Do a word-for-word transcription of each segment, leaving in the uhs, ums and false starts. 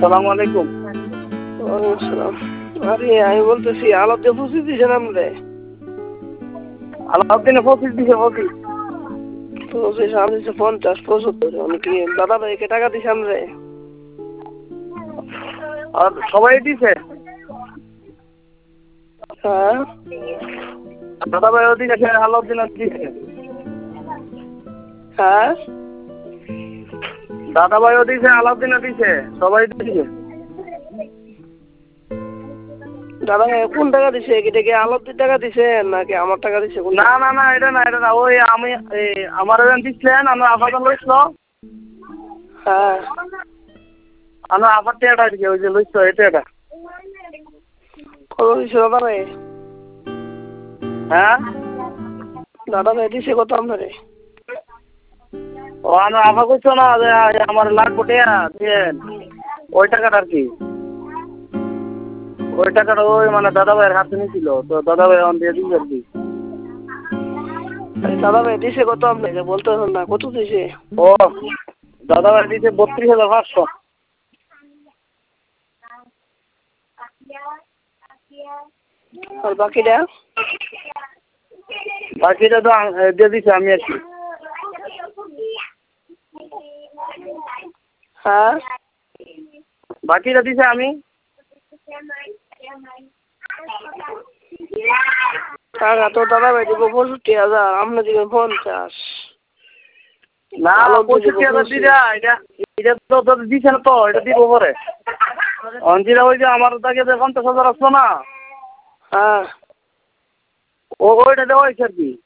আসসালামু আলাইকুম। ওয়ালাইকুম আসসালাম। আরে আমি বলতেছি আলাদা পঁচিশ দিয়েছেন আমরা আলাউদ্দিনে পঁচিশ দিছে পঁচিশ পঁচিশ আমি দিচ্ছি পঞ্চাশ পঁচাত্তর অনেকে দাদা ভাইকে টাকা দিছে আমরা আর সবাই দিছে। হ্যাঁ দাদা ভাই দিছে, আলাউদ্দিন দিছে। হ্যাঁ দাদা ভাইও দিছে, আলাউদ্দিন দিছে, সবাই দিছে। দাদা ভাই কোন টাকা দিছে? এটা কি আলাউদ্দিন টাকা দিছে নাকি আমার টাকা দিছে? না না না এটা না এটা না ওই আমি আমার দিচ্ছিলেন আমার আপাতত লইছিল। হ্যাঁ আমার আপার টেটা দিকে ওই যে লইছিল এটা এটা কত দিছে দাদা ভাই? হ্যাঁ দাদা ভাই দিছে কত আপনারে? ও আমার আপা কইছো না যে আমার লাগবো টেয়া দিয়েন ওই টাকাটা আর কি ওই টাকাটা ওই মানে দাদা ভাইয়ের হাতে নিয়েছিল তো দাদা ভাই অন দিয়ে দিন আর কি। দাদা ভাই দিছে কত আপনি বলতে না কত দিছে? ও দাদা ভাই দিছে বত্রিশ হাজার পাঁচশো। আর বাকিটা? বাকিটা তো দিয়ে দিছে আমি আর কি। হ্যাঁ বাকিটা দিছে আমি। টাকা তো দাদা ভাই দিব পঁয়ষট্টি হাজার আপনি দিবেন পঞ্চাশ। না পঁয়ষট্টি হাজার দিদা এটা এটা তো দিছে না তো এটা দিব পরে অঞ্জিরা ওই যে আমার তাকে যে পঞ্চাশ হাজার আসলো না। হ্যাঁ ও ওইটা দেওয়া হয়েছে আর কি।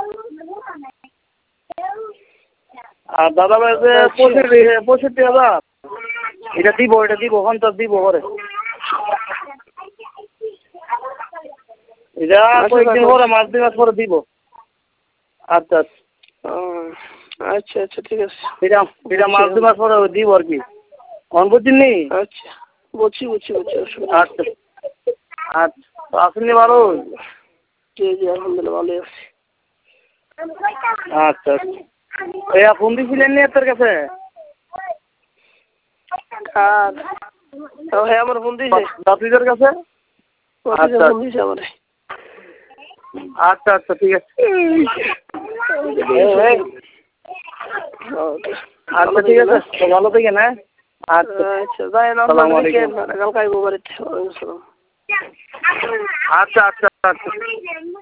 আর দাদা ভাই যে পঁয়ষট্টি পঁয়ষট্টি হাজার এটা দিব এটা দিব পঞ্চাশ দিব পরে এটা কয়েকদিন পরে মাস দুই মাস পরে দিব। আচ্ছা আচ্ছা আচ্ছা ঠিক আছে এটা এটা মাস দুই মাস পরে দিব আর কি অন বুঝছেন নি। আচ্ছা বুঝছি বুঝছি বুঝছি আচ্ছা আচ্ছা আসেননি ভালো। জি জি আলহামদুলিল্লাহ ভালোই আছি। আচ্ছা আচ্ছা ফোন দিয়েছিলেন নি তোর কাছে? আর হ্যাঁ আমার ফোন দিয়েছে বাপিদের কাছে। আচ্ছা ফোন দিয়েছে আমার। আচ্ছা আচ্ছা ঠিক আছে আচ্ছা ঠিক আছে ভালো থেকে না। আচ্ছা আচ্ছা যাই না কালকে আইবো বাড়িতে। আচ্ছা আচ্ছা আচ্ছা